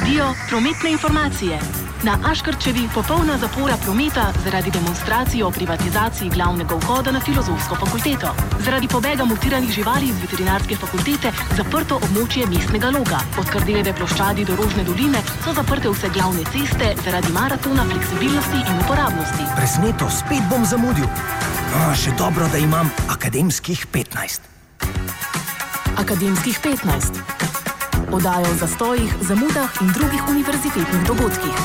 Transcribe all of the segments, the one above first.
Sledijo prometne informacije. Na Aškerčevi popolna zapora prometa zaradi demonstracije o privatizaciji glavnega vhoda na Filozofsko fakulteto. Zaradi pobega mutiranih živali iz veterinarske fakultete zaprto območje mestnega loga. Od Kardeljeve ploščadi do Rožne doline so zaprte vse glavne ceste zaradi maratona fleksibilnosti in uporabnosti. Presneto, spet bom zamudil. Še dobro, da imam akademskih 15. Akademskih 15. Oddaja o zastojih, zamudah in drugih univerzitetnih dogodkih.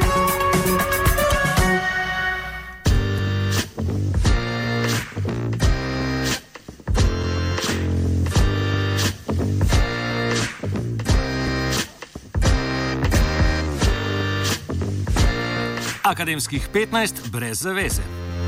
Akademskih 15 brez zaveze.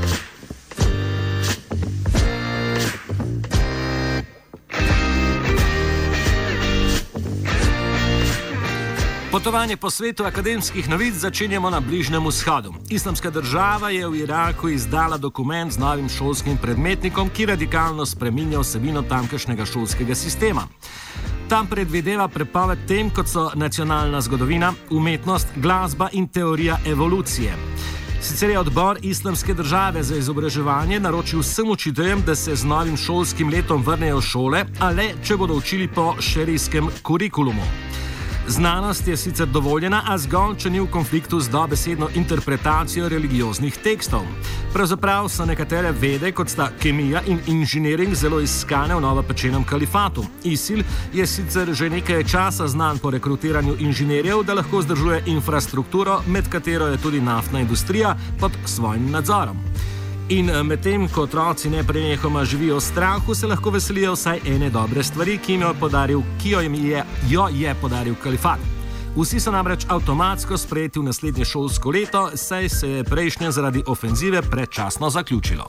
Potovanje po svetu akademskih novic začenjamo na Bližnjem vzhodu. Islamska država je v Iraku izdala dokument z novim šolskim predmetnikom, ki radikalno spreminja vsebino tamkajšnjega šolskega sistema. Tam predvideva prepoved tem, kot so nacionalna zgodovina, umetnost, glasba in teorija evolucije. Sicer je odbor Islamske države za izobraževanje naročil vsem učiteljem, da se z novim šolskim letom vrnejo v šole, a le, če bodo učili po šerijskem kurikulumu. Znanost je sicer dovoljena, a zgolj, če ni v konfliktu z dobesedno interpretacijo religioznih tekstov. Pravzaprav so nekatere vede, kot sta kemija in inženiring, zelo iskane v novopečenem kalifatu. ISIL je sicer že nekaj časa znan po rekrutiranju inženirjev, da lahko vzdržuje infrastrukturo, med katero je tudi naftna industrija, pod svojim nadzorom. In medtem, ko otroci neprenehoma živijo v strahu, se lahko veselijo vsaj ene dobre stvari, ki jo je podaril kalifat. Vsi so namreč avtomatsko sprejeti v naslednje šolsko leto, saj se je prejšnje zaradi ofenzive predčasno zaključilo.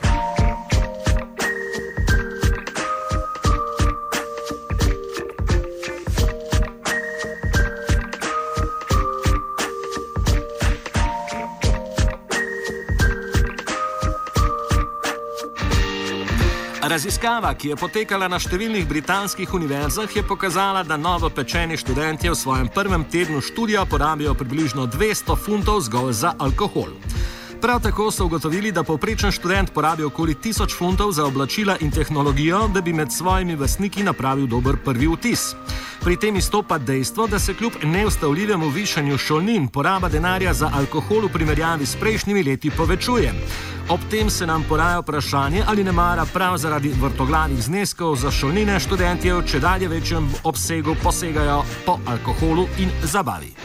Raziskava, ki je potekala na številnih britanskih univerzah, je pokazala, da novopečeni študentje v svojem prvem tednu študija porabijo približno 200 funtov zgolj za alkohol. Prav tako so ugotovili, da povprečen študent porabi okoli 1000 funtov za oblačila in tehnologijo, da bi med svojimi vrstniki napravil dober prvi vtis. Pri tem izstopa dejstvo, da se kljub neustavljivemu višanju šolnin poraba denarja za alkohol v primerjavi s prejšnjimi leti povečuje. Ob tem se nam poraja vprašanje, ali nemara prav zaradi vrtoglavih zneskov za šolnine študentje v čedalje večjem obsegu posegajo po alkoholu in zabavi.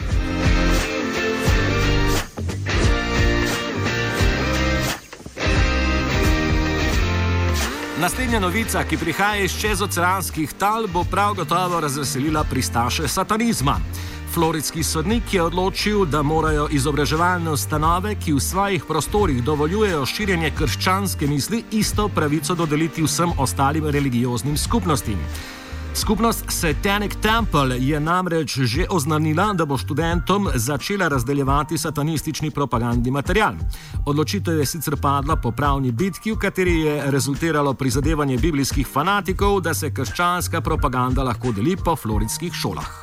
Naslednja novica, ki prihaja iz čezoceanskih tal, bo prav gotovo razveselila pristaše satanizma. Floridski sodnik je odločil, da morajo izobraževalne ustanove, ki v svojih prostorih dovoljujejo širjenje krščanske misli, isto pravico dodeliti vsem ostalim religioznim skupnostim. Skupnost Satanic Temple je namreč že oznanila, da bo študentom začela razdeljevati satanistični propagandni material. Odločitev je sicer padla po pravni bitki, v kateri je rezultiralo prizadevanje biblijskih fanatikov, da se krščanska propaganda lahko deli po floridskih šolah.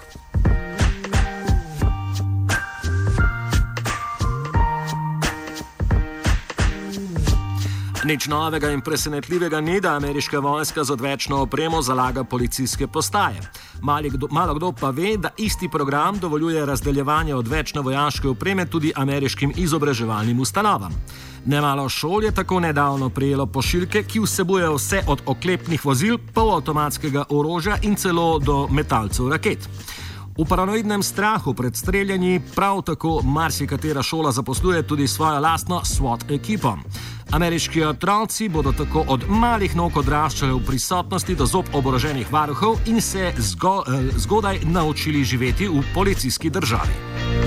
Nič novega in presenetljivega ni, da ameriška vojska z odvečno opremo zalaga policijske postaje. Malo kdo pa ve, da isti program dovoljuje razdeljevanje odvečne vojaške opreme tudi ameriškim izobraževalnim ustanovam. Nemalo šol je tako nedavno prejelo pošiljke, ki vsebujejo vse od oklepnih vozil, polavtomatskega orožja in celo do metalcev raket. V paranoidnem strahu pred streljanji prav tako marsikatera šola zaposluje tudi svojo lastno SWAT ekipo. Ameriški otroci bodo tako od malih nog odraščali v prisotnosti do zob oboroženih varuhov in se zgodaj naučili živeti v policijski državi.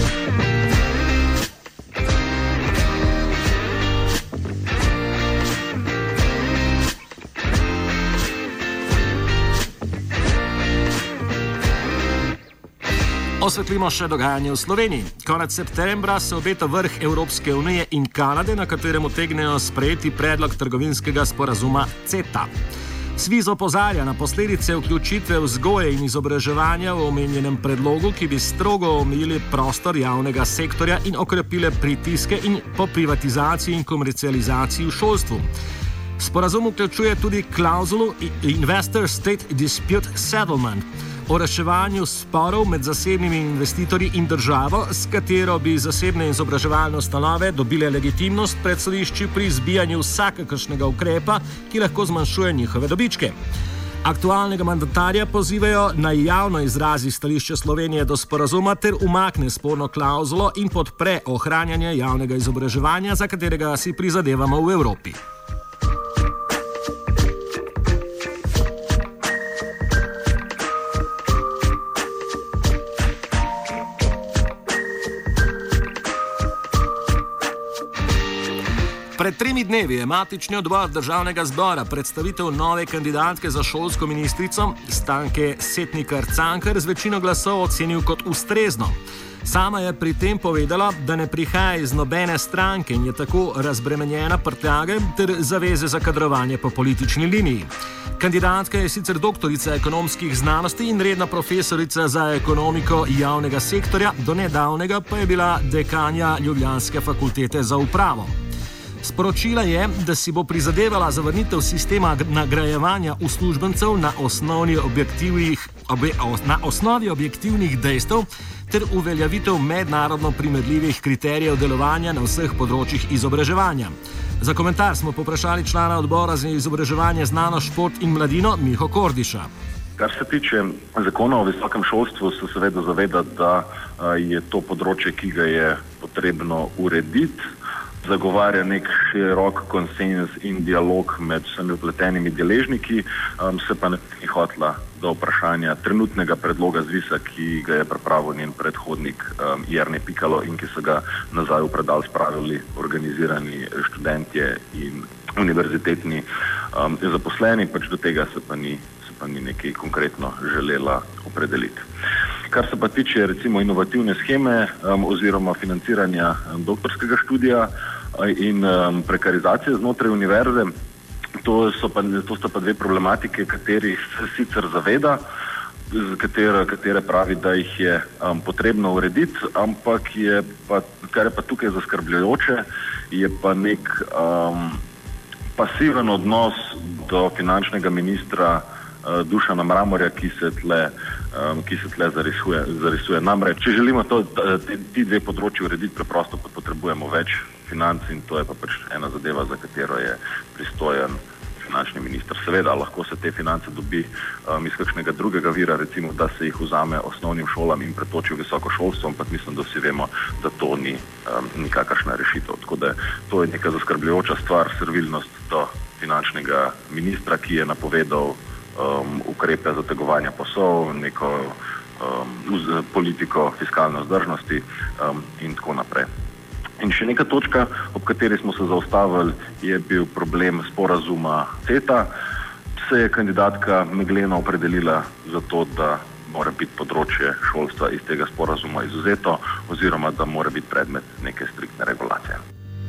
Osvetlimo še dogajanje v Sloveniji. Konec septembra se obeta vrh Evropske unije in Kanade, na katerem utegnejo sprejeti predlog trgovinskega sporazuma CETA. SVIZ opozarja na posledice vključitve vzgoje in izobraževanja v omenjenem predlogu, ki bi strogo omejili prostor javnega sektorja in okrepile pritiske in po privatizaciji in komercializaciji v šolstvu. Sporazum vključuje tudi klauzulo Investor State Dispute Settlement o reševanju sporov med zasebnimi investitorji in državo, s katero bi zasebne izobraževalne ustanove dobile legitimnost pred sodišči pri izbijanju vsakršnega ukrepa, ki lahko zmanjšuje njihove dobičke. Aktualnega mandatarja pozivajo naj javno izrazi stališče Slovenije do sporazuma ter umakne sporno klauzulo in podpre ohranjanje javnega izobraževanja, za katerega si prizadevamo v Evropi. Pred 3 dnevi je matični odbor Državnega zbora predstavitev nove kandidatke za šolsko ministrico Stanke Setnikar Cankar z večino glasov ocenil kot ustrezno. Sama je pri tem povedala, da ne prihaja iz nobene stranke in je tako razbremenjena prtljage ter zaveze za kadrovanje po politični liniji. Kandidatka je sicer doktorica ekonomskih znanosti in redna profesorica za ekonomiko javnega sektorja, do nedavnega pa je bila dekanja Ljubljanske fakultete za upravo. Sporočila je, da si bo prizadevala za vrnitev sistema nagrajevanja uslužbencev na osnovi objektivnih dejstev ter uveljavitev mednarodno primerljivih kriterijev delovanja na vseh področjih izobraževanja. Za komentar smo povprašali člana odbora za izobraževanje, znanost, šport in mladino Miho Kordiša. Kar se tiče zakona o visokem šolstvu, se seveda zaveda, da je to področje, ki ga je potrebno urediti. Zagovarja nek širok konsens in dialog med vsemi vpletenimi deležniki, se pa ne bi hotela do vprašanja trenutnega predloga ZVIS-a, ki ga je pripravil njen predhodnik Jernej Pikalo in ki so ga nazaj v predal spravili organizirani študentje in univerzitetni zaposleni, pač do tega se pa ni nekaj konkretno želela opredeliti. Kar se pa tiče recimo inovativne sheme oziroma financiranja doktorskega študija in prekarizacije znotraj univerze, to sta pa dve problematike, katerih se sicer zaveda, katere pravi, da jih je potrebno urediti, ampak kar je pa tukaj zaskrbljujoče, je pa nek pasiven odnos do finančnega ministra Dušana Mramorja, ki se tle zarisuje. Namreč, če želimo ti dve področji urediti, preprosto pa potrebujemo več financ in to je pa pač ena zadeva, za katero je pristojen finančni minister. Seveda, lahko se te finance dobi iz kakšnega drugega vira, recimo, da se jih vzame osnovnim šolam in pretoči v visoko šolstvo, ampak mislim, da vsi vemo, da to ni nikakršna rešitev. Tako da to je neka zaskrbljujoča stvar, servilnost do finančnega ministra, ki je napovedal ukrepe zategovanja pasov, neko politiko fiskalne vzdržnosti in tako naprej. In še neka točka, ob kateri smo se zaustavili, je bil problem sporazuma CETA. Se je kandidatka megleno opredelila za to, da mora biti področje šolstva iz tega sporazuma izuzeto oziroma da mora biti predmet neke striktne regulacije.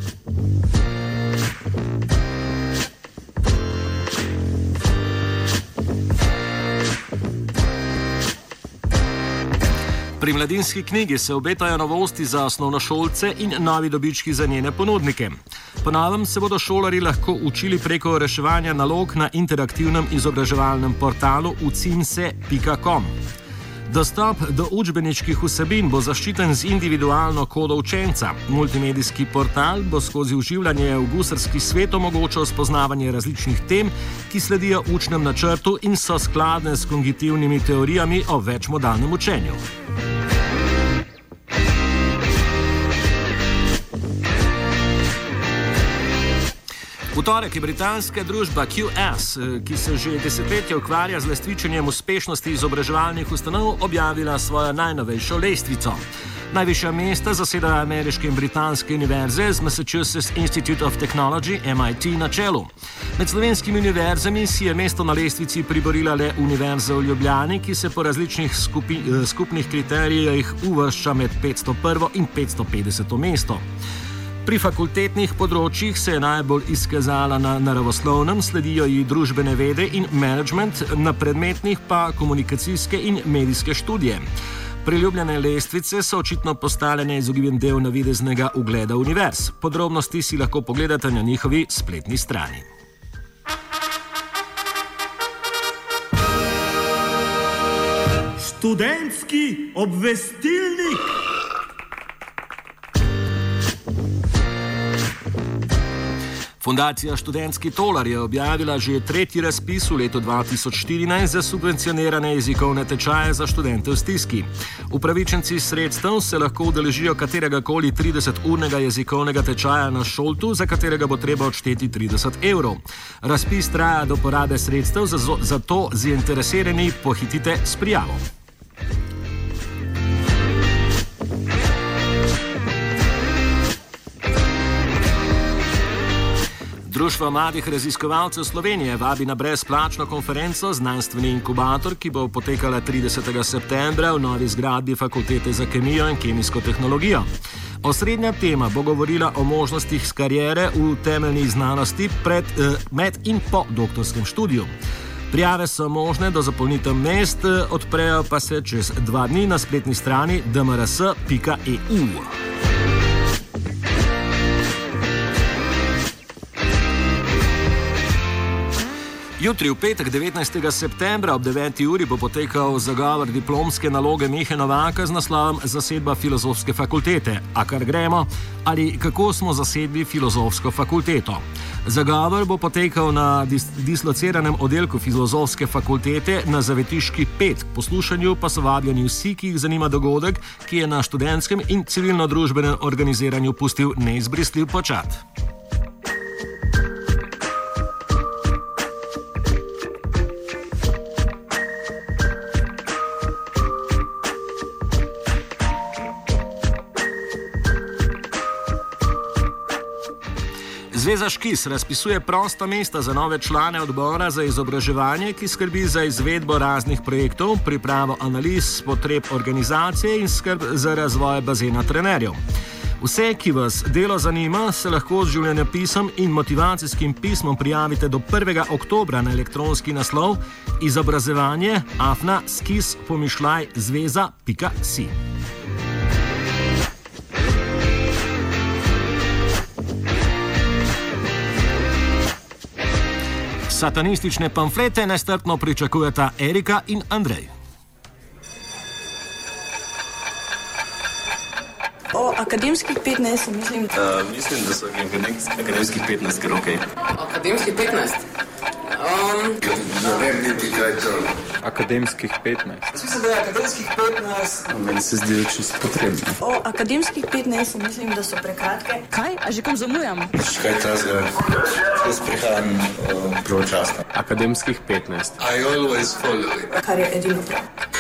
Pri Mladinski knjigi se obetajo novosti za osnovnošolce in novi dobički za njene ponudnike. Po novem se bodo šolarji lahko učili preko reševanja nalog na interaktivnem izobraževalnem portalu ucinse.com. Dostop do učbeniških vsebin bo zaščiten z individualno kodo učenca. Multimedijski portal bo skozi vživljanje v gusarski svet omogočal spoznavanje različnih tem, ki sledijo učnem načrtu in so skladne s kognitivnimi teorijami o večmodalnem učenju. V torek je britanska družba QS, ki se že desetletje ukvarja z lestvičenjem uspešnosti izobraževalnih ustanov, objavila svojo najnovejšo lestvico. Najvišja mesta zasedajo ameriške in britanske univerze z Massachusetts Institute of Technology, MIT, na čelu. Med slovenskimi univerzami si je mesto na lestvici priborila le Univerza v Ljubljani, ki se po različnih skupnih kriterijih uvršča med 501. in 550. mesto. Pri fakultetnih področjih se je najbolj izkazala na naravoslovnem, sledijo ji družbene vede in management, na predmetnih pa komunikacijske in medijske študije. Priljubljene lestvice so očitno postale neizogiben del navideznega ugleda univerz. Podrobnosti si lahko pogledate na njihovi spletni strani. Študentski obvestilnik. Fundacija Študentski tolar je objavila že tretji razpis v letu 2014 za subvencionirane jezikovne tečaje za študente v stiski. Upravičenci sredstev se lahko udeležijo kateregakoli 30-urnega jezikovnega tečaja na Šoltu, za katerega bo treba odšteti 30 €. Razpis traja do porabe sredstev, zato zainteresirani pohitite s prijavo. Društvo mladih raziskovalcev Slovenije vabi na brezplačno konferenco Znanstveni inkubator, ki bo potekala 30. septembra v novi zgradbi Fakultete za kemijo in kemijsko tehnologijo. Osrednja tema bo govorila o možnostih kariere v temeljnih znanosti med in po doktorskem študiju. Prijave so možne do zapolnitev mest, odprejo pa se čez 2 dni na spletni strani dmrs.eu. Jutri v petek 19. septembra ob 9. uri bo potekal zagovor diplomske naloge Mihe Novaka z naslovom Zasedba Filozofske fakultete. A kar gremo? Ali kako smo zasedli Filozofsko fakulteto? Zagovor bo potekal na dislociranem oddelku Filozofske fakultete na Zavetiški 5. K poslušanju pa so vabljeni vsi, ki jih zanima dogodek, ki je na študentskem in civilno-družbenem organiziranju pustil neizbrisljiv počat. Zveza Škis razpisuje prosta mesta za nove člane odbora za izobraževanje, ki skrbi za izvedbo raznih projektov, pripravo analiz, potreb organizacije in skrb za razvoj bazena trenerjev. Vse, ki vas delo zanima, se lahko z življenjepisom in motivacijskim pismom prijavite do 1. oktobra na elektronski naslov izobrazovanje@skis-zveza.si. Satanistične pamflete nestrpno pričakujeta Erika in Andrej. O akademskih 15, mislim. Mislim, da so akademskih 15 kar okej. Akademskih 15? Ne vem niti kaj to. Akademskih 15. Mislim, da je akademskih 15. Meni se zdi čisto potrebno. O akademskih 15, mislim, da so prekratke. Kaj? A že kam zamujam? Kaj časga? Jaz prihajam pravočasno. Akademskih 15. I always follow it. Kar je edino prav.